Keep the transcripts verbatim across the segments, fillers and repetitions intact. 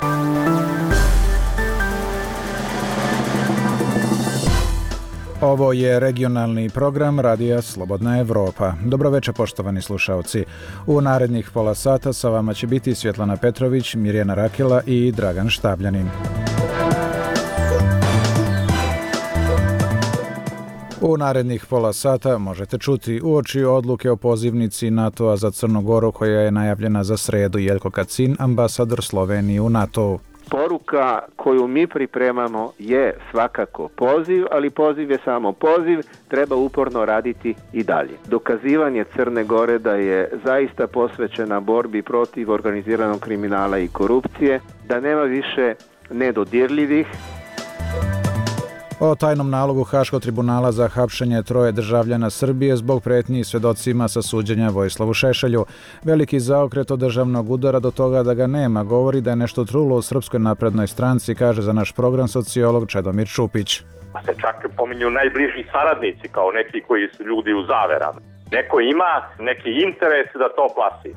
Ovo je regionalni program Radija Slobodna Evropa. Dobroveče, poštovani slušalci. U narednih pola sata sa vama će biti Svjetlana Petrović, Mirjana Rakela i Dragan Štabljanin. U narednih pola sata možete čuti uoči odluke o pozivnici NATO-a za Crnu Goru koja je najavljena za sredu. Jelko Kacin, ambasador Slovenije u NATO-u. Poruka koju mi pripremamo je svakako poziv, ali poziv je samo poziv, treba uporno raditi i dalje. Dokazivanje Crne Gore da je zaista posvećena borbi protiv organiziranog kriminala i korupcije, da nema više nedodirljivih. O tajnom nalogu Haškog tribunala za hapšenje troje državljana Srbije zbog pretnji svjedocima sa suđenja Vojislavu Šešelju. Veliki zaokret od državnog udara do toga da ga nema govori da je nešto trulo u Srpskoj naprednoj stranci, kaže za naš program sociolog Čedomir Čupić. Pa se čak pominju najbliži saradnici kao neki koji su ljudi u zaverama. Neko ima neki interes da to plasi.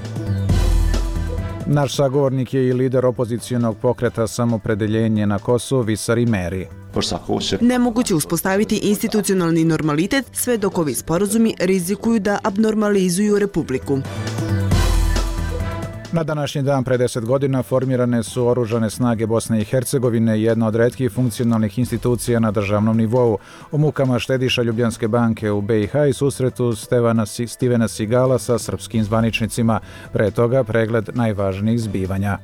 Naš sagovornik je i lider opozicionog pokreta Samopredeljenje na Kosovu Visar Imeri. Nemoguće uspostaviti institucionalni normalitet sve dok ovi sporazumi rizikuju da abnormalizuju Republiku. Na današnji dan pre deset godina formirane su oružane snage Bosne i Hercegovine, jedna od retkih funkcionalnih institucija na državnom nivou. O mukama štediša Ljubljanske banke u B i H i susretu Stevana, Stivena Sigala sa srpskim zvaničnicima. Pre toga pregled najvažnijih zbivanja.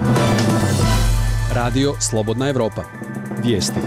Radio Slobodna Evropa. Vijesti.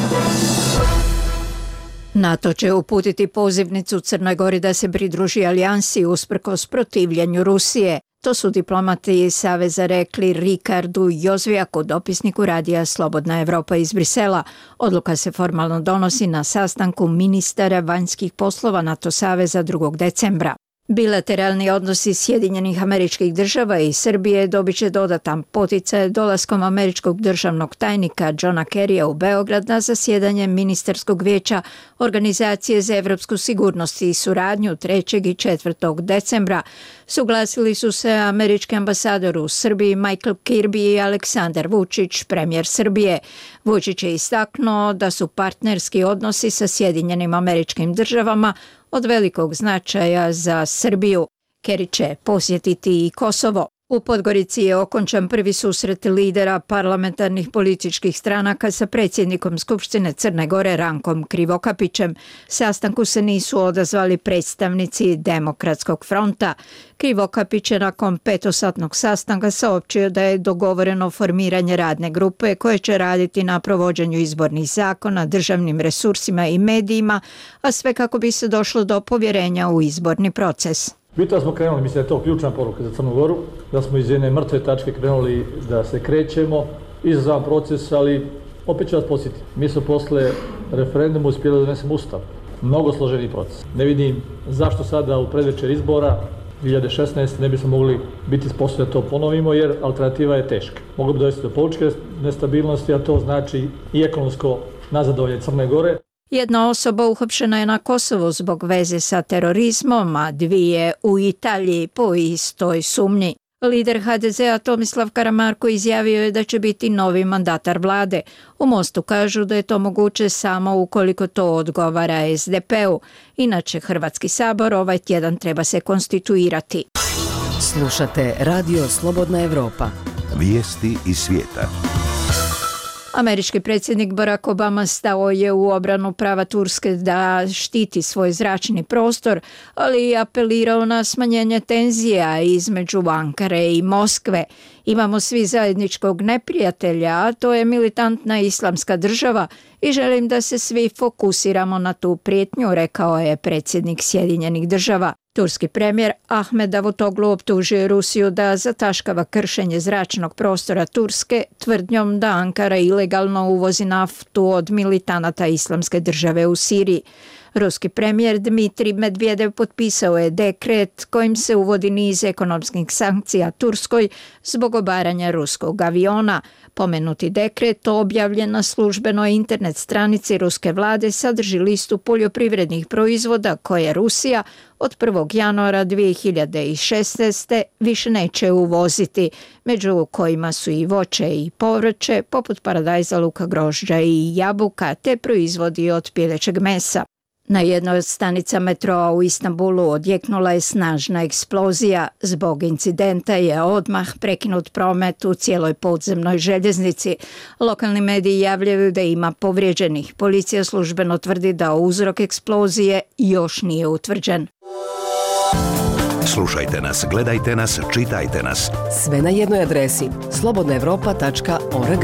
NATO će uputiti pozivnicu Crnoj Gori da se pridruži alijansi usprkos protivljenju Rusije. To su diplomati iz Saveza rekli Rikardu Jozvijaku, dopisniku Radija Slobodna Evropa iz Brisela. Odluka se formalno donosi na sastanku ministara vanjskih poslova NATO saveza drugog decembra. Bilateralni odnosi Sjedinjenih Američkih Država i Srbije dobit će dodatan poticaj dolaskom američkog državnog tajnika Johna Kerrya u Beograd na zasjedanje ministarskog vijeća Organizacije za evropsku sigurnost i suradnju trećeg i četvrtog decembra. Suglasili su se američki ambasador u Srbiji Michael Kirby i Aleksandar Vučić, premijer Srbije. Vučić je istaknuo da su partnerski odnosi sa Sjedinjenim Američkim Državama od velikog značaja za Srbiju. Kerry će posjetiti i Kosovo. U Podgorici je okončan prvi susret lidera parlamentarnih političkih stranaka sa predsjednikom Skupštine Crne Gore Rankom Krivokapićem. Sastanku se nisu odazvali predstavnici Demokratskog fronta. Krivokapić je nakon petosatnog sastanka saopćio da je dogovoreno formiranje radne grupe koje će raditi na provođenju izbornih zakona, državnim resursima i medijima, a sve kako bi se došlo do povjerenja u izborni proces. Bitno smo krenuli, mislim da je to ključna poruka za Crnu Goru, da smo iz jedne mrtve tačke krenuli da se krećemo, izazovan proces, ali opet ću vas podsjetiti. Mi smo posle referenduma uspjeli da donesemo ustav. Mnogo složeni proces. Ne vidim zašto sada u predvečer izbora dvije hiljade šesnaeste. ne bismo mogli biti sposobni da to ponovimo, jer alternativa je teška. Moglo bi dovesti do političke nestabilnosti, a to znači i ekonomsko nazadovanje Crne Gore. Jedna osoba uhapšena je na Kosovu zbog veze sa terorizmom, a dvije u Italiji po istoj sumnji. Lider H D Z-a Tomislav Karamarko izjavio je da će biti novi mandatar vlade. U Mostu kažu da je to moguće samo ukoliko to odgovara S D P-u. Inače, Hrvatski sabor ovaj tjedan treba se konstituirati. Slušate Radio Slobodna Evropa. Vijesti iz svijeta. Američki predsjednik Barack Obama stao je u obranu prava Turske da štiti svoj zračni prostor, ali i apelirao na smanjenje tenzija između Ankare i Moskve. Imamo svi zajedničkog neprijatelja, a to je militantna islamska država i želim da se svi fokusiramo na tu prijetnju, rekao je predsjednik Sjedinjenih Država. Turski premijer Ahmed Davutoglu optužio Rusiju da zataškava kršenje zračnog prostora Turske tvrdnjom da Ankara ilegalno uvozi naftu od militanata Islamske države u Siriji. Ruski premijer Dmitrij Medvedev potpisao je dekret kojim se uvodi niz ekonomskih sankcija Turskoj zbog obaranja ruskog aviona. Pomenuti dekret, objavljen na službenoj internet stranici ruske vlade, sadrži listu poljoprivrednih proizvoda koje Rusija od prvog januara dvije hiljade šesnaeste. više neće uvoziti, među kojima su i voće i povrće, poput paradajza, luka, grožđa i jabuka, te proizvodi od pilećeg mesa. Na jednoj od stanica metroa u Istanbulu odjeknula je snažna eksplozija. Zbog incidenta je odmah prekinut promet u cijeloj podzemnoj željeznici. Lokalni mediji javljaju da ima povrijeđenih. Policija službeno tvrdi da uzrok eksplozije još nije utvrđen. Slušajte nas, gledajte nas, čitajte nas. Sve na jednoj adresi slobodna europa tačka org.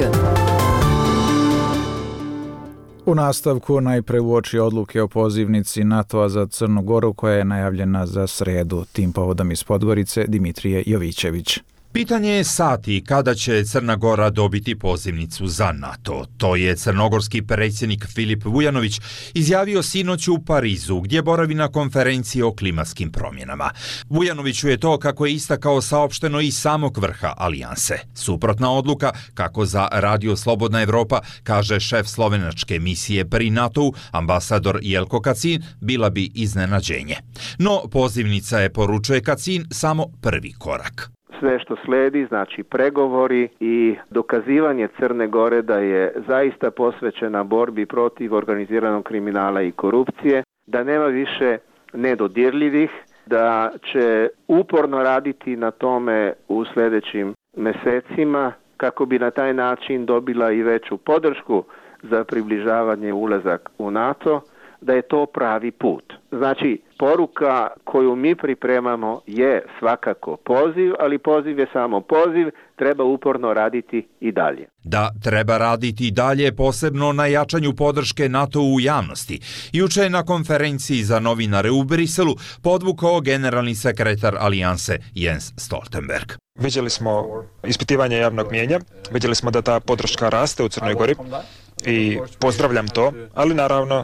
U nastavku najpre uoči odluke o pozivnici NATO-a za Crnu Goru koja je najavljena za sredu. Tim povodom iz Podgorice Dimitrije Jovićević. Pitanje je sati kada će Crna Gora dobiti pozivnicu za NATO. To je crnogorski predsjednik Filip Vujanović izjavio sinoć u Parizu, gdje boravi na konferenciji o klimatskim promjenama. Vujanoviću je to, kako je istakao, saopšteno iz samog vrha alijanse. Suprotna odluka, kako za Radio Slobodna Evropa kaže šef slovenačke misije pri NATO-u, ambasador Jelko Kacin, bila bi iznenađenje. No, pozivnica je, poručuje Kacin, samo prvi korak. Sve što sledi, znači pregovori i dokazivanje Crne Gore da je zaista posvećena borbi protiv organiziranog kriminala i korupcije, da nema više nedodirljivih, da će uporno raditi na tome u sljedećim mjesecima kako bi na taj način dobila i veću podršku za približavanje ulazak u NATO, da je to pravi put. Znači, poruka koju mi pripremamo je svakako poziv, ali poziv je samo poziv, treba uporno raditi i dalje. Da, treba raditi i dalje, posebno na jačanju podrške NATO u javnosti. Juče je na konferenciji za novinare u Briselu podvukao generalni sekretar alijanse Jens Stoltenberg. Vidjeli smo ispitivanje javnog mnijenja, vidjeli smo da ta podrška raste u Crnoj Gori i pozdravljam to, ali naravno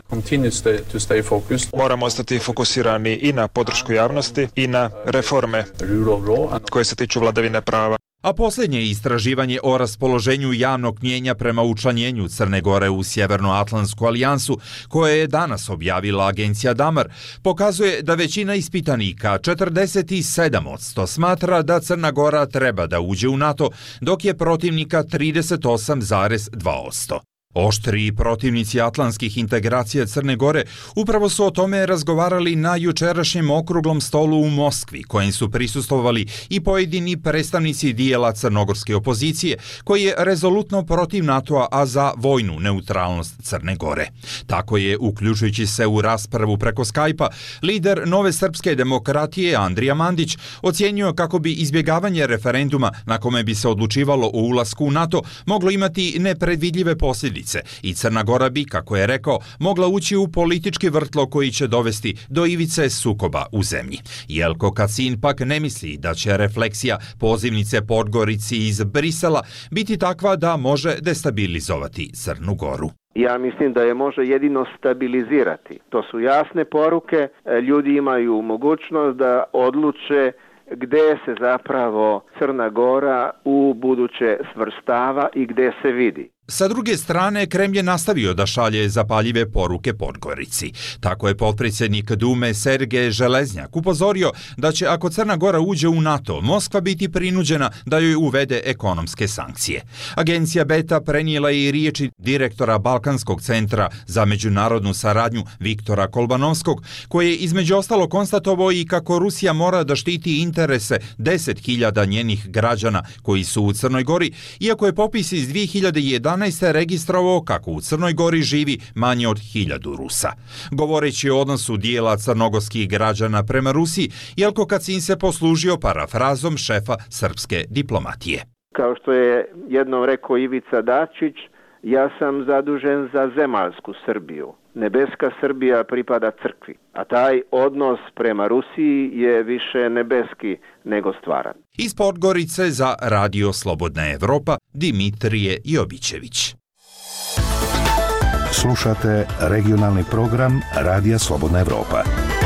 moramo ostati fokusirani i na podršku javnosti i na reforme koje se tiču vladavine prava. A posljednje istraživanje o raspoloženju javnog mnijenja prema učlanjenju Crne Gore u Sjevernoatlantsku alijansu, koje je danas objavila agencija Damar, pokazuje da većina ispitanika, četrdeset sedam posto, smatra da Crna Gora treba da uđe u NATO, dok je protivnika trideset osam zarez dva posto. Oštri protivnici atlantskih integracija Crne Gore upravo su o tome razgovarali na jučerašnjem okruglom stolu u Moskvi, kojem su prisustvovali i pojedini predstavnici dijela crnogorske opozicije, koji je rezolutno protiv NATO-a, a za vojnu neutralnost Crne Gore. Tako je, uključujući se u raspravu preko Skype-a, lider Nove srpske demokratije Andrija Mandić ocijenio kako bi izbjegavanje referenduma na kome bi se odlučivalo o ulasku u NATO moglo imati nepredvidljive posljedice i Crna Gora bi, kako je rekao, mogla ući u politički vrtlo koji će dovesti do ivice sukoba u zemlji. Jelko Kacin pak ne misli da će refleksija pozivnice Podgorici iz Brisela biti takva da može destabilizovati Crnu Goru. Ja mislim da je može jedino stabilizirati. To su jasne poruke, ljudi imaju mogućnost da odluče gdje se zapravo Crna Gora u buduće svrstava i gdje se vidi. Sa druge strane, Kremlj je nastavio da šalje zapaljive poruke Podgorici. Tako je potpredsjednik Dume Sergej Železnjak upozorio da će, ako Crna Gora uđe u NATO, Moskva biti prinuđena da joj uvede ekonomske sankcije. Agencija Beta prenijela je i riječi direktora Balkanskog centra za međunarodnu saradnju Viktora Kolbanovskog, koji je između ostalo konstatovao i kako Rusija mora da štiti interese deset hiljada njenih građana koji su u Crnoj Gori, iako je popis iz dvije hiljade jedanaeste registrovao kako u Crnoj Gori živi manje od hiljadu Rusa. Govoreći o odnosu dijela crnogorskih građana prema Rusiji, Jelko Kacin se poslužio parafrazom šefa srpske diplomatije. Kao što je jednom rekao Ivica Dačić, ja sam zadužen za zemaljsku Srbiju. Nebeska Srbija pripada crkvi, a taj odnos prema Rusiji je više nebeski nego stvaran. Iz Podgorice za Radio Slobodna Evropa, Dimitrije Jovićević. Slušate regionalni program Radija Slobodna Evropa.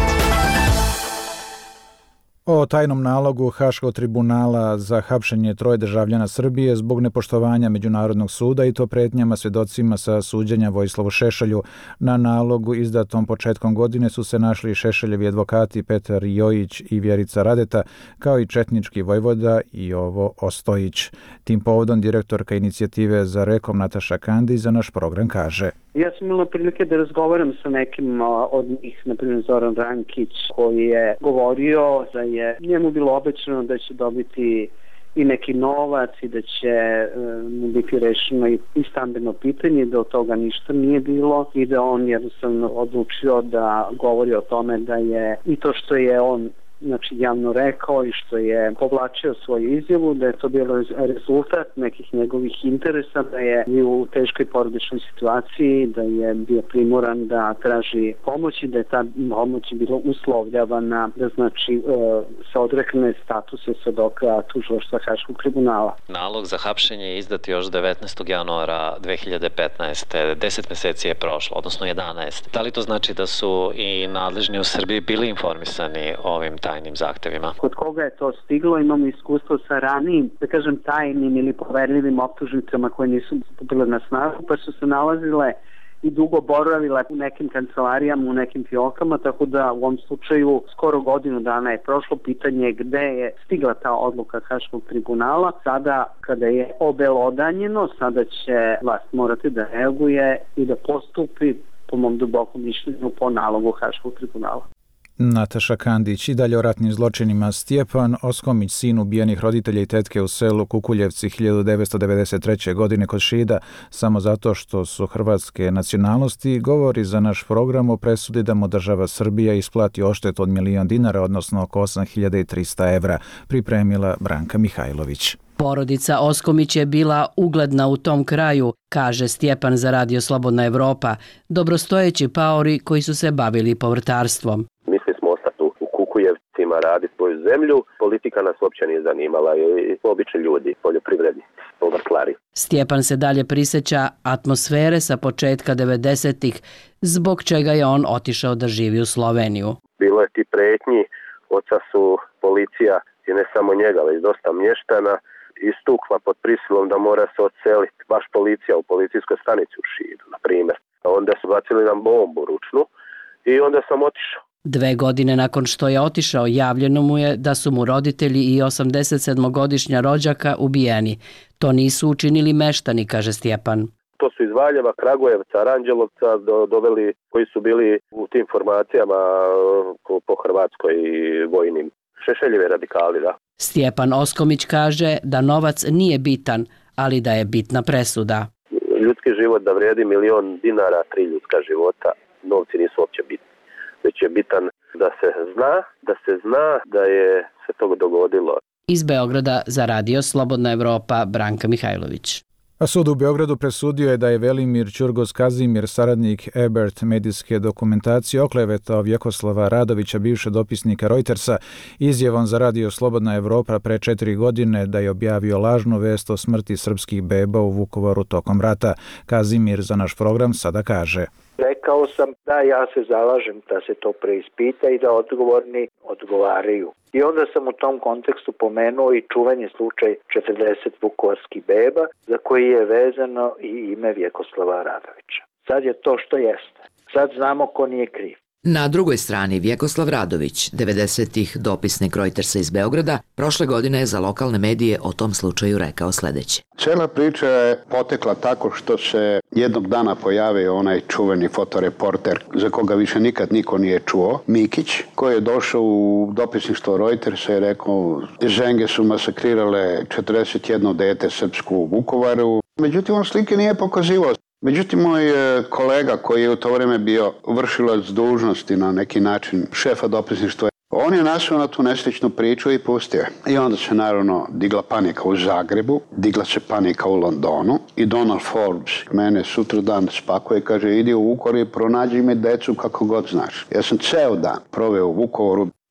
O tajnom nalogu Haškog tribunala za hapšenje troje državljana Srbije zbog nepoštovanja Međunarodnog suda i to pretnjama svjedocima sa suđenja Vojislavu Šešelju. Na nalogu izdatom početkom godine su se našli Šešeljevi advokati Petar Jojić i Vjerica Radeta, kao i četnički vojvoda Jovo Ostojić. Tim povodom direktorka inicijative Za rekom Nataša Kandić za naš program kaže: Ja sam imala prilike da razgovaram sa nekim od njih, na primjer Zoran Rankić, koji je govorio da je njemu bilo obećano da će dobiti i neki novac i da će mu biti rešeno i stambeno pitanje, da od toga ništa nije bilo i da on jednostavno odlučio da govori o tome da je i to što je on znači javno rekao i što je povlačio svoju izjavu, da je to bilo rezultat nekih njegovih interesa, da je bio u teškoj porodičnoj situaciji, da je bio primoran da traži pomoć i da je ta pomoć bila uslovljavana da znači se odrekne statuse svedoka tužilaštva Haškog tribunala. Nalog za hapšenje je izdat još devetnaestog januara dve hiljade petnaeste. deset meseci je prošlo, odnosno jedanaest. Da li to znači da su i nadležni u Srbiji bili informisani o ovim tajnim zahtevima? Kod koga je to stiglo, imamo iskustvo sa ranijim, da kažem, tajnim ili poverljivim optužnicama koje nisu bile na snagu, pa su se nalazile i dugo boravile u nekim kancelarijama, u nekim fiokama, tako da u ovom slučaju skoro godinu dana je prošlo. Pitanje gde je stigla ta odluka Haškog tribunala. Sada, kada je obelodanjeno, sada će vlast morati da reaguje i da postupi, po mom dubokom mišljenju, po nalogu Haškog tribunala. Nataša Kandić. I dalje o ratnim zločinima. Stjepan Oskomić, sin ubijenih roditelja i tetke u selu Kukuljevci hiljadu devetsto devedeset treće. godine kod Šida, samo zato što su hrvatske nacionalnosti, govori za naš program o presudi da mu država Srbija isplati odštetu od milion dinara, odnosno oko osam hiljada trista evra, pripremila Branka Mihajlović. Porodica Oskomić je bila ugledna u tom kraju, kaže Stjepan za Radio Slobodna Evropa, dobrostojeći paori koji su se bavili povrtarstvom. Mislili smo ostati u Kukujevcima, raditi svoju zemlju, politika nas uopće nije zanimala i obični ljudi, poljoprivredi, povrtlari. Stjepan se dalje prisjeća atmosfere sa početka devedesetih, zbog čega je on otišao da živi u Sloveniju. Bilo je ti pretnji, oca su policija i ne samo njega, već dosta mještana, istukla pod prisilom da mora se odseliti, baš policija u policijskoj stanici u Šidu, na primjer. Onda su bacili nam bombu ručnu i onda sam otišao. Dve godine nakon što je otišao, javljeno mu je da su mu roditelji i osamdesetsedmogodišnja rođaka ubijeni. To nisu učinili meštani, kaže Stjepan. To su iz Valjeva, Kragujevca, Aranđelovca do, doveli koji su bili u tim formacijama po, po Hrvatskoj i vojnim. Šešeljevi radikali, da. Stjepan Oskomić kaže da novac nije bitan, ali da je bitna presuda. Ljudski život da vrijedi milion dinara, tri ljudska života, novci nisu uopće bitni. Već je bitan da se zna, da se zna da je se to dogodilo. Iz Beograda za Radio Slobodna Evropa, Branka Mihajlović. A sud u Beogradu presudio je da je Velimir Ćurgos Kazimir, saradnik Ebert medijske dokumentacije, oklevetao Vjekoslava Radovića, bivšeg dopisnika Reutersa, izjavom za Radio Slobodna Evropa pre četiri godine da je objavio lažnu vest o smrti srpskih beba u Vukovaru tokom rata. Kazimir za naš program sada kaže: Rekao sam da ja se zalažem da se to preispita i da odgovorni odgovaraju. I onda sam u tom kontekstu pomenuo i čuveni slučaj četrdeset vukovarskih beba za koji je vezano i ime Vjekoslava Radovića. Sad je to što jeste. Sad znamo ko nije kriv. Na drugoj strani Vjekoslav Radović, devedesetih dopisnik Reutersa iz Beograda, prošle godine je za lokalne medije o tom slučaju rekao sljedeće. Cijela priča je potekla tako što se jednog dana pojavio onaj čuveni fotoreporter za koga više nikad niko nije čuo, Mikić, koji je došao u dopisništvo Reutersa i rekao ženge su masakrirale četrdeset jedno dete srpsko u Vukovaru. Međutim, on slike nije pokazivao. Međutim, moj kolega koji je u to vrijeme bio vršilac dužnosti na neki način šefa dopisništva, on je našao na tu nesličnu priču i pustio. I onda se naravno digla panika u Zagrebu, digla se panika u Londonu i Donald Forbes mene sutra dan spakuje i kaže idi u Vukovar i pronađi mi decu kako god znaš. Ja sam ceo dan proveo u Vukovaru.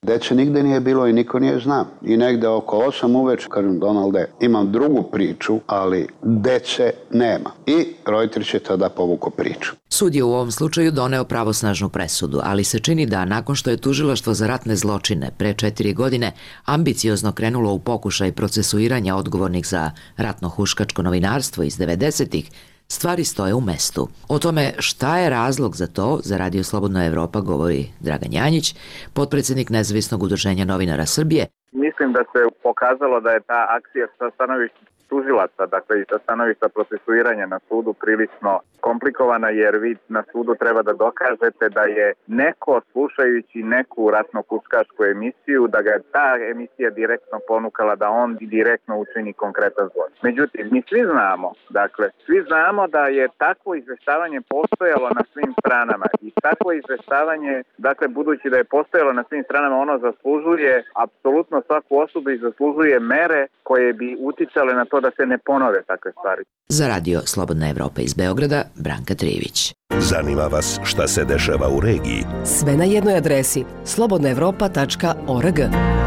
Dece nigde nije bilo i niko nije znao. I negde oko osam uveče, kažem, Donalde, imam drugu priču, ali dece nema. I Reuters je tada povuko priču. Sud je u ovom slučaju doneo pravosnažnu presudu, ali se čini da nakon što je tužilaštvo za ratne zločine pre četiri godine ambiciozno krenulo u pokušaj procesuiranja odgovornih za ratno-huškačko novinarstvo iz devedesetih, stvari stoje u mestu. O tome šta je razlog za to, za Radio Slobodna Evropa govori Dragan Janjić, potpredsjednik Nezavisnog udruženja novinara Srbije. Mislim da se pokazalo da je ta akcija sa stanovišta tužilaca, dakle i sa stanovišta procesuiranja na sudu prilično komplikovana, jer vi na sudu treba da dokažete da je neko slušajući neku ratno-huškačku emisiju, da ga je ta emisija direktno ponukala da on direktno učini konkretan zločin. Međutim, mi svi znamo, dakle, svi znamo da je takvo izveštavanje postojalo na svim stranama i takvo izveštavanje, dakle, budući da je postojalo na svim stranama, ono zaslužuje apsolutno svaku osobu i zaslužuje mere koje bi uticale na to da se ne ponove takve stvari. Za Radio Slobodna Evropa iz Beograda, Branka Trijević. Zanima vas šta se dešava u regiji? Sve na jednoj adresi slobodna evropa tačka org.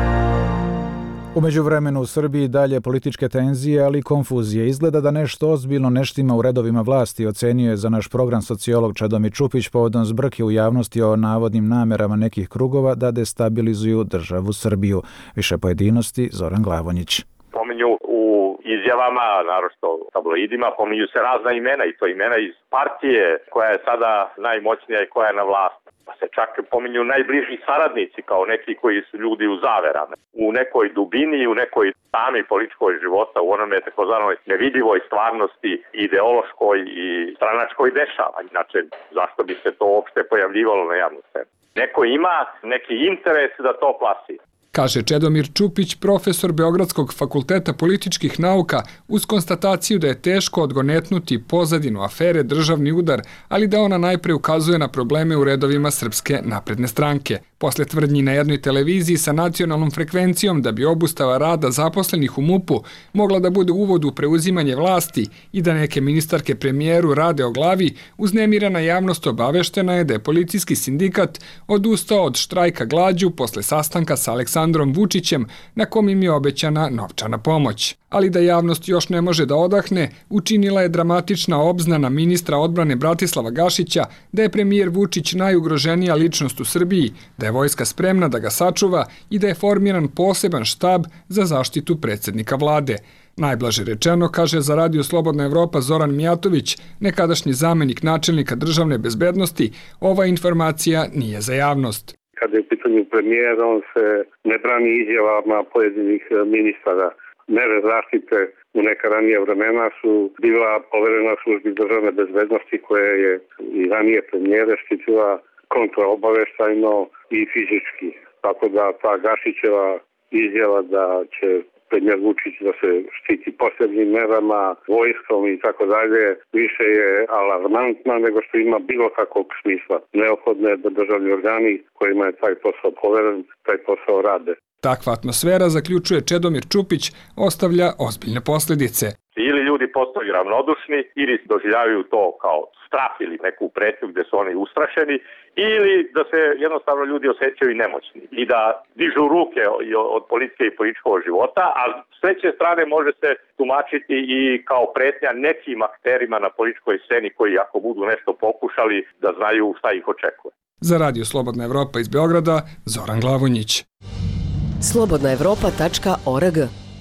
U međuvremenu u Srbiji dalje političke tenzije, ali i konfuzije. Izgleda da nešto ozbiljno ne štima u redovima vlasti, ocenio je za naš program sociolog Čedomir Čupić povodom zbrke u javnosti o navodnim namerama nekih krugova da destabilizuju državu Srbiju. Više pojedinosti, Zoran Glavonjić. Pominju u izjavama, naročito u tabloidima, pominju se razna imena i to imena iz partije koja je sada najmoćnija i koja je na vlasti. Pa se čak pominju najbliži saradnici kao neki koji su ljudi u zaverama. U nekoj dubini, u nekoj tami političkoj života, u onome takozvanoj nevidljivoj stvarnosti, ideološkoj i stranačkoj dešava. Inače, zašto bi se to uopšte pojavljivalo na javnu scenu? Neko ima neki interes da to plasira. Kaže Čedomir Čupić, profesor Beogradskog fakulteta političkih nauka, uz konstataciju da je teško odgonetnuti pozadinu afere Državni udar, ali da ona najpre ukazuje na probleme u redovima Srpske napredne stranke. Posle tvrdnji na jednoj televiziji sa nacionalnom frekvencijom da bi obustava rada zaposlenih u MUP-u mogla da bude uvod u preuzimanje vlasti i da neke ministarke premijeru rade o glavi, uznemirana javnost obaveštena je da je policijski sindikat odustao od štrajka glađu posle sastanka sa Aleksandrom Vučićem na kom im je obećana novčana pomoć. Ali da javnost još ne može da odahne, učinila je dramatična obznana ministra odbrane Bratislava Gašića da je premijer Vučić najugroženija ličnost u Srbiji, da je vojska spremna da ga sačuva i da je formiran poseban štab za zaštitu predsjednika vlade. Najblaže rečeno, kaže za Radio Slobodna Evropa Zoran Mijatović, nekadašnji zamenik načelnika državne bezbednosti, ova informacija nije za javnost. Kada je u pitanju premijer, on se ne brani izjavama pojedinih ministara. Mere zaštite u neka ranija vremena su bila poverena službi državne bezbednosti koja je i ranije premijere štitila kontraobaveštajno i fizički. Tako da ta Gašićeva izjava da će premijer Vučić da se štiti posebnim merama, vojskom i tako dalje, više je alarmantna nego što ima bilo kakvog smisla. Neophodno je da državni organi kojima je taj posao poveren, taj posao rade. Takva atmosfera, zaključuje Čedomir Čupić, ostavlja ozbiljne posljedice. Ili ljudi postaju ravnodušni, ili doživljavaju to kao strah ili neku pretnju gde su oni ustrašeni, ili da se jednostavno ljudi osjećaju nemoćni i da dižu ruke od politike i političkog života, a s treće strane može se tumačiti i kao pretnja nekim akterima na političkoj sceni koji ako budu nešto pokušali da znaju šta ih očekuje. Za Radio Slobodna Evropa iz Beograda, Zoran Glavonjić. slobodna evropa tačka org.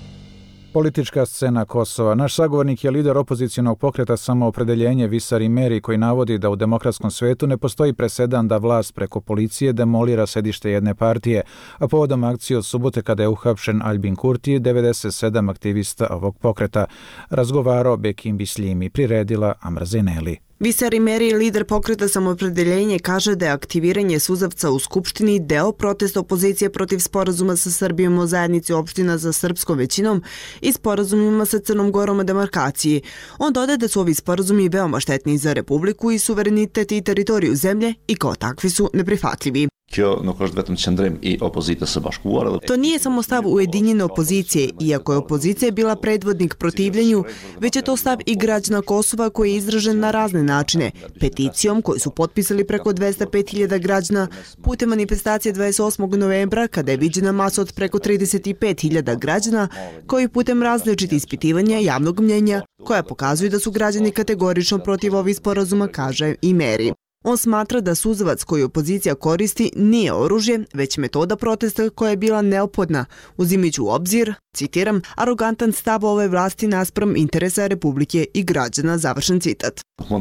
Politička scena Kosova. Naš sagovornik je lider opozicionog pokreta Samoopredeljenje Visar Imeri, koji navodi da u demokratskom svetu ne postoji presedan da vlast preko policije demolira sedište jedne partije, a povodom akcije od subote kada je uhapšen Albin Kurti, devedeset sedam aktivista ovog pokreta. Razgovarao Bekim Bisljimi, priredila Amra Zeneli. Visar Imeri, lider pokreta Samoopredeljenje, kaže da je aktiviranje suzavca u Skupštini deo protesta opozicije protiv sporazuma sa Srbijom o zajednici opština za srpskom većinom i sporazumima sa Crnom Gorom o demarkaciji. On dodaje da su ovi sporazumi veoma štetni za Republiku i suverenitet i teritoriju zemlje i kao takvi su neprihvatljivi. To nije samo stav ujedinjene opozicije, iako je opozicija bila predvodnik protivljenju, već je to stav i građana Kosova koji je izražen na razne načine, peticijom koju su potpisali preko dvesta pet hiljada građana, putem manifestacije dvadeset osmog novembra kada je viđena masa od preko trideset pet hiljada građana, koji putem različitih ispitivanja javnog mnjenja, koja pokazuju da su građani kategorično protiv ovih sporazuma, kaže i Meri. On smatra da suzavac koji opozicija koristi nije oružje, već metoda protesta koja je bila neophodna, uzimajući u obzir, citiram, arogantan stav ove vlasti naspram interesa Republike i građana, završen citat.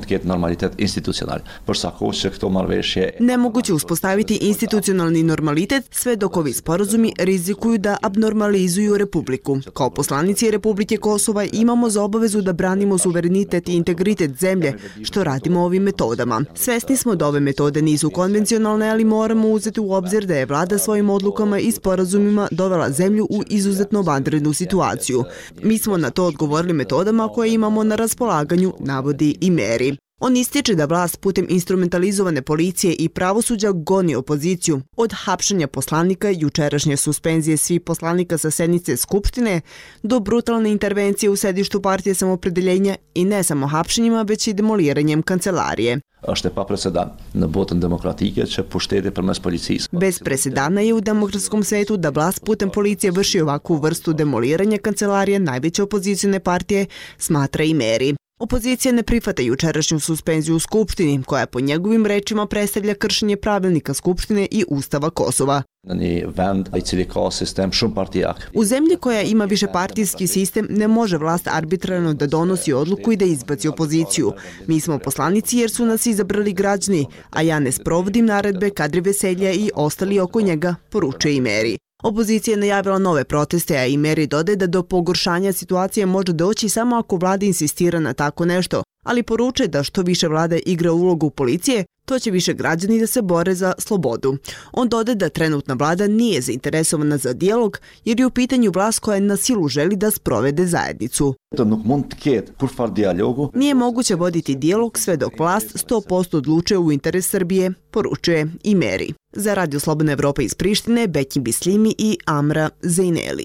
Nemoguće uspostaviti institucionalni normalitet sve dok ovi sporazumi rizikuju da abnormalizuju Republiku. Kao poslanici Republike Kosova imamo za obavezu da branimo suverenitet i integritet zemlje, što radimo ovim metodama. Svesni smo da ove metode nisu konvencionalne, ali moramo uzeti u obzir da je vlada svojim odlukama i sporazumima dovela zemlju u izuzetno vanrednu situaciju. Mi smo na to odgovorili metodama koje imamo na raspolaganju, navodi i Meri. On ističe da vlast putem instrumentalizovane policije i pravosuđa goni opoziciju, od hapšenja poslanika, jučerašnje suspenzije svih poslanika sa sednice Skupštine, do brutalne intervencije u sedištu partije Samopredeljenja i ne samo hapšenjima, već i demoliranjem kancelarije. Bez presedana je u demokratskom svetu da vlast putem policije vrši ovakvu vrstu demoliranja kancelarije najveće opozicijne partije, smatra i Meri. Opozicija ne prihvata jučerašnju suspenziju u Skupštini, koja po njegovim rečima predstavlja kršenje pravilnika Skupštine i Ustava Kosova. U zemlji koja ima višepartijski sistem ne može vlast arbitrarno da donosi odluku i da izbaci opoziciju. Mi smo poslanici jer su nas izabrali građani, a ja ne sprovodim naredbe Kadri Veselja i ostali oko njega, poručuje i Meri. Opozicija je najavila nove proteste, a i Meri dodaje da do pogoršanja situacije može doći samo ako vlada insistira na tako nešto, ali poručuje da što više vlada igra ulogu policije, to će više građani da se bore za slobodu. On dodaje da trenutna vlada nije zainteresovana za dijalog jer je u pitanju vlast koja na silu želi da sprovede zajednicu. Nije moguće voditi dijalog sve dok vlast sto posto odlučuje u interes Srbije, poručuje i Meri. Za Radio Slobodna Evropa iz Prištine, Bekim Bislimi i Amra Zejneli.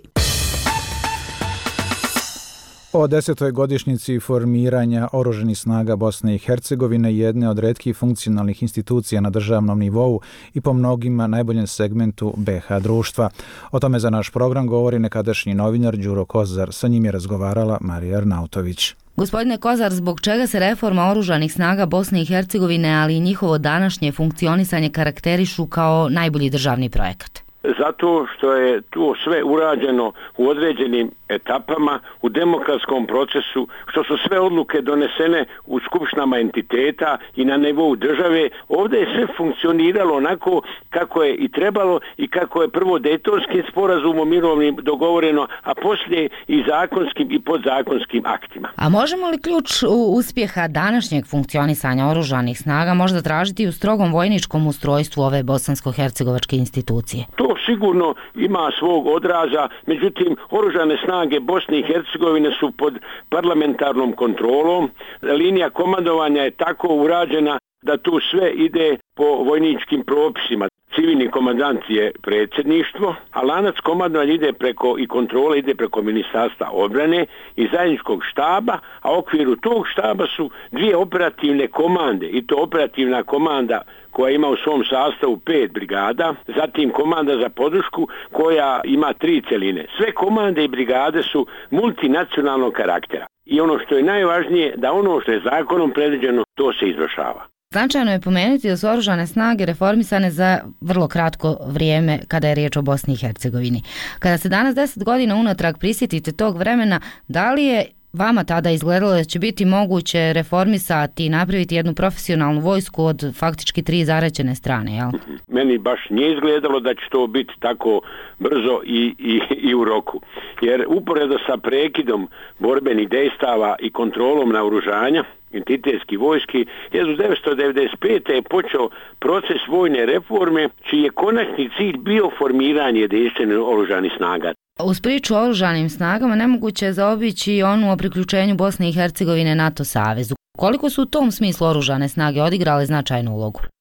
O desetoj godišnjici formiranja oružanih snaga Bosne i Hercegovine, jedne od retkih funkcionalnih institucija na državnom nivou i po mnogima najboljem segmentu be ha društva. O tome za naš program govori nekadašnji novinar Đuro Kozar. Sa njim je razgovarala Marija Arnautović. Gospodine Kozar, zbog čega se reforma oružanih snaga Bosne i Hercegovine, ali i njihovo današnje funkcionisanje karakterišu kao najbolji državni projekat? Zato što je to sve urađeno u određenim etapama, u demokratskom procesu, što su sve odluke donesene u skupštinama entiteta i na nivou države. Ovdje je sve funkcioniralo onako kako je i trebalo i kako je prvo Dejtonskim sporazumom mirovnim dogovoreno, a poslije i zakonskim i podzakonskim aktima. A možemo li ključ uspjeha današnjeg funkcionisanja oružanih snaga možda tražiti u strogom vojničkom ustrojstvu ove bosansko-hercegovačke institucije? To sigurno ima svog odraza, međutim oružane snage Bosne i Hercegovine su pod parlamentarnom kontrolom. Linija komandovanja je tako urađena da tu sve ide po vojničkim propisima. Civilni komandant je predsjedništvo, a lanac komandovanja ide preko i kontrole ide preko Ministarstva odbrane i zajedničkog štaba, a u okviru tog štaba su dvije operativne komande, i to operativna komanda koja ima u svom sastavu pet brigada, zatim komanda za podršku koja ima tri celine. Sve komande i brigade su multinacionalnog karaktera. I ono što je najvažnije, da ono što je zakonom predviđeno, to se izvršava. Značajno je pomenuti da su oružane snage reformisane za vrlo kratko vrijeme kada je riječ o Bosni i Hercegovini. Kada se danas deset godina unatrag prisjetite tog vremena, da li je vama tada izgledalo da će biti moguće reformisati i napraviti jednu profesionalnu vojsku od faktički tri zaraćene strane, jel? Meni baš nije izgledalo da će to biti tako brzo i, i, i u roku. Jer uporedo sa prekidom borbenih dejstava i kontrolom naoružanja entitetskih vojski, hiljadu devetsto devedeset pete. je počeo proces vojne reforme, čiji je konačni cilj bio formiranje jedinstvenih oružanih snaga. Uz priču o oružanim snagama nemoguće je zaobići onu o priključenju Bosne i Hercegovine NATO savezu. Koliko su u tom smislu oružane snage odigrale značajnu ulogu?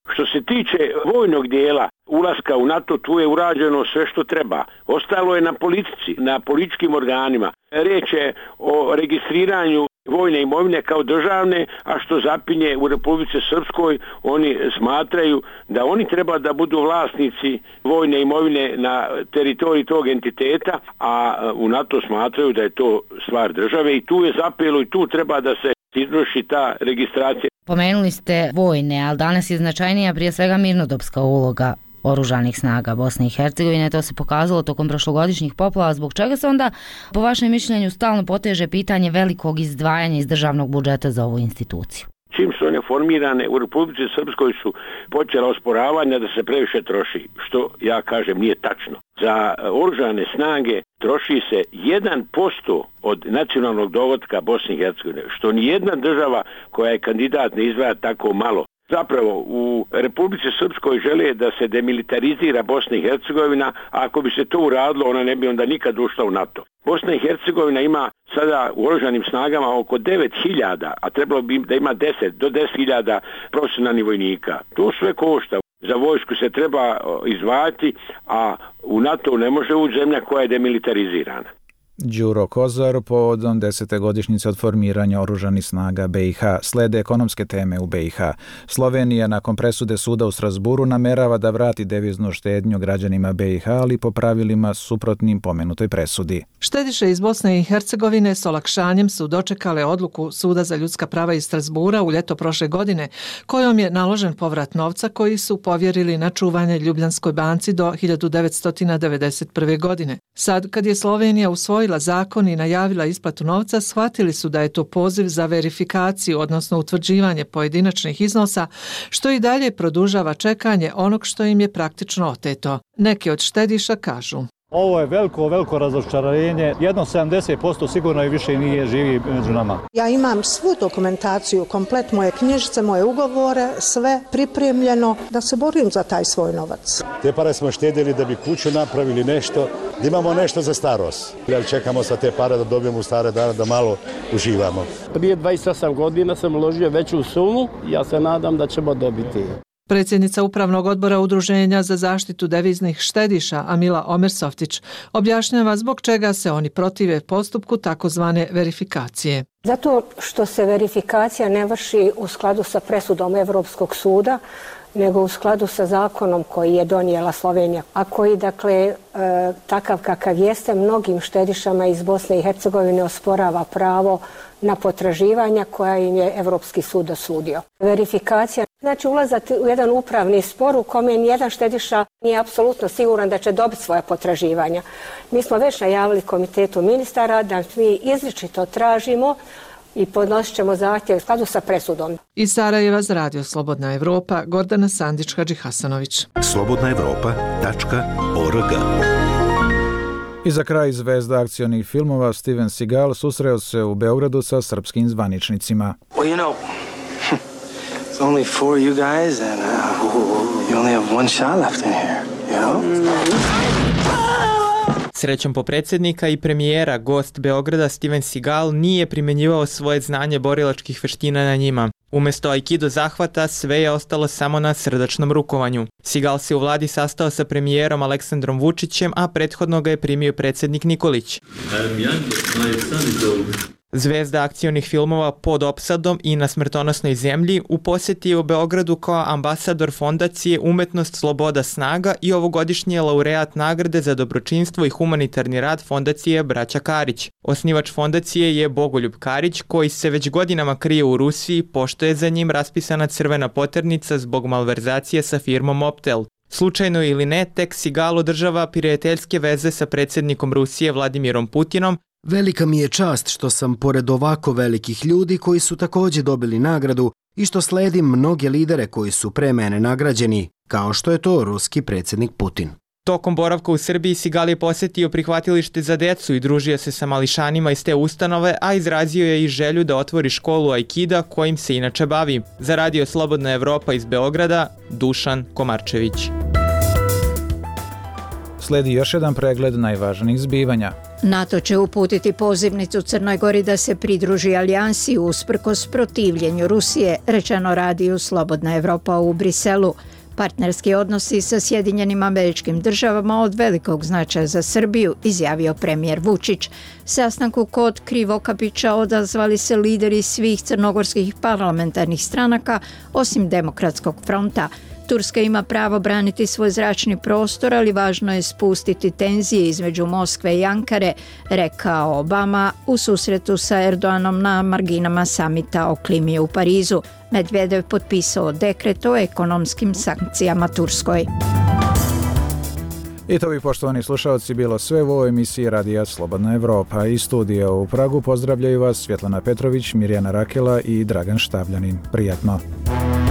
Što se tiče vojnog dijela ulaska u NATO, tu je urađeno sve što treba. Ostalo je na politici, na političkim organima. Riječ je o registriranju vojne imovine kao državne, a što zapinje u Republici Srpskoj, oni smatraju da oni treba da budu vlasnici vojne imovine na teritoriji tog entiteta, a u NATO smatraju da je to stvar države i tu je zapelo i tu treba da se izvrši ta registracija. Pomenuli ste vojne, ali danas je značajnija prije svega mirnodopska uloga oružanih snaga Bosne i Hercegovine. To se pokazalo tokom prošlogodišnjih poplava, zbog čega se onda, po vašem mišljenju, stalno poteže pitanje velikog izdvajanja iz državnog budžeta za ovu instituciju? Čim su one formirane u Republici Srpskoj su počela osporavanja da se previše troši, što ja kažem nije tačno. Za oružane snage troši se jedan posto od nacionalnog dohotka Bosne i Hercegovine, što ni jedna država koja je kandidat ne izdvaja tako malo. Zapravo, u Republici Srpskoj žele da se demilitarizira Bosna i Hercegovina, a ako bi se to uradilo, ona ne bi onda nikad ušla u NATO. Bosna i Hercegovina ima sada u oružanim snagama oko devet hiljada, a trebalo bi da ima deset do deset hiljada profesionalnih vojnika. To sve košta. Za vojsku se treba izdvajati, a u NATO ne može ući zemlja koja je demilitarizirana. Đuro Kozar povodom desete godišnjice od formiranja oružanih snaga B i H. Slede ekonomske teme u B i H. Slovenija nakon presude suda u Strasburu namerava da vrati deviznu štednju građanima B i H, ali po pravilima suprotnim pomenutoj presudi. Štediše iz Bosne i Hercegovine s olakšanjem su dočekale odluku Suda za ljudska prava iz Strasbura u ljeto prošle godine, kojom je naložen povrat novca koji su povjerili na čuvanje Ljubljanskoj banci do hiljadu devetsto devedeset prve. godine. Sad, kad je Slovenija usvojila zakon i najavila isplatu novca, shvatili su da je to poziv za verifikaciju, odnosno utvrđivanje pojedinačnih iznosa, što i dalje produžava čekanje onog što im je praktično oteto. Neki od štediša kažu: Ovo je veliko, veliko razočarenje. Jedno sedamdeset posto sigurno i više nije živi među nama. Ja imam svu dokumentaciju, komplet moje knjižice, moje ugovore, sve pripremljeno da se borim za taj svoj novac. Te pare smo štedili da bi kuću napravili nešto, da imamo nešto za starost. Ja čekamo sa te pare da dobijemo u stare dane da malo uživamo. Prije dvadeset osam godina sam uložio veću sumu, ja se nadam da ćemo dobiti. Predsjednica Upravnog odbora Udruženja za zaštitu deviznih štediša Amila Omersoftić objašnjava zbog čega se oni protive postupku takozvane verifikacije. Zato što se verifikacija ne vrši u skladu sa presudom Evropskog suda, nego u skladu sa zakonom koji je donijela Slovenija, a koji, dakle, e, takav kakav jeste, mnogim štedišama iz Bosne i Hercegovine osporava pravo na potraživanja koja im je Evropski sud dosudio. Verifikacija znači ulazati u jedan upravni spor u kome nijedan štediša nije apsolutno siguran da će dobiti svoje potraživanja. Mi smo već najavili komitetu ministara da mi izričito tražimo i podnosit ćemo zahtjev u skladu sa presudom. Iz Sarajeva za Radio Slobodna Evropa, Gordana Sandić-Hadži-Hasanović. slobodna evropa tačka org. I za kraj, zvezda akcionih filmova Steven Seagal susreo se u Beogradu sa srpskim zvaničnicima. Well, you know, it's only four you guys and uh, you only have one shot left in here, you know? Srećom po predsjednika i premijera, gost Beograda Steven Seagal nije primjenjivao svoje znanje borilačkih veština na njima. Umjesto aikido zahvata, sve je ostalo samo na srdačnom rukovanju. Seagal se u vladi sastao sa premijerom Aleksandrom Vučićem, a prethodno ga je primio predsjednik Nikolić. Zvezda akcionih filmova Pod opsadom i Na smrtonosnoj zemlji u posjeti je u Beogradu kao ambasador fondacije Umetnost, sloboda, snaga i ovogodišnji je laureat nagrade za dobročinstvo i humanitarni rad fondacije Braća Karić. Osnivač fondacije je Bogoljub Karić, koji se već godinama krije u Rusiji, pošto je za njim raspisana crvena poternica zbog malverzacije sa firmom Optel. Slučajno ili ne, tek Seagal održava prijateljske veze sa predsjednikom Rusije Vladimirom Putinom. Velika mi je čast što sam pored ovako velikih ljudi koji su također dobili nagradu i što sledim mnoge lidere koji su pre mene nagrađeni, kao što je to ruski predsjednik Putin. Tokom boravka u Srbiji Seagal je posjetio prihvatilište za decu i družio se sa mališanima iz te ustanove, a izrazio je i želju da otvori školu aikida kojim se inače bavi. Za Radio Slobodna Evropa iz Beograda, Dušan Komarčević. Sledi još jedan pregled najvažnijih zbivanja. NATO će uputiti pozivnicu Crnoj Gori da se pridruži alijansi usprkos protivljenju Rusije, rečeno radiju Slobodna Evropa u Briselu. Partnerski odnosi sa Sjedinjenim Američkim Državama od velikog značaja za Srbiju, izjavio premijer Vučić. Sastanku kod Krivokapića odazvali se lideri svih crnogorskih parlamentarnih stranaka, osim Demokratskog fronta. Turska ima pravo braniti svoj zračni prostor, ali važno je spustiti tenzije između Moskve i Ankare, rekao Obama u susretu sa Erdoganom na marginama samita o klimi u Parizu. Medvedev potpisao dekret o ekonomskim sankcijama Turskoj. I to bi, poštovani slušalci, bilo sve u ovoj emisiji Radija Slobodna Evropa. Iz studija u Pragu pozdravljaju vas Svjetlana Petrović, Mirjana Rakela i Dragan Štavljanin. Prijatno!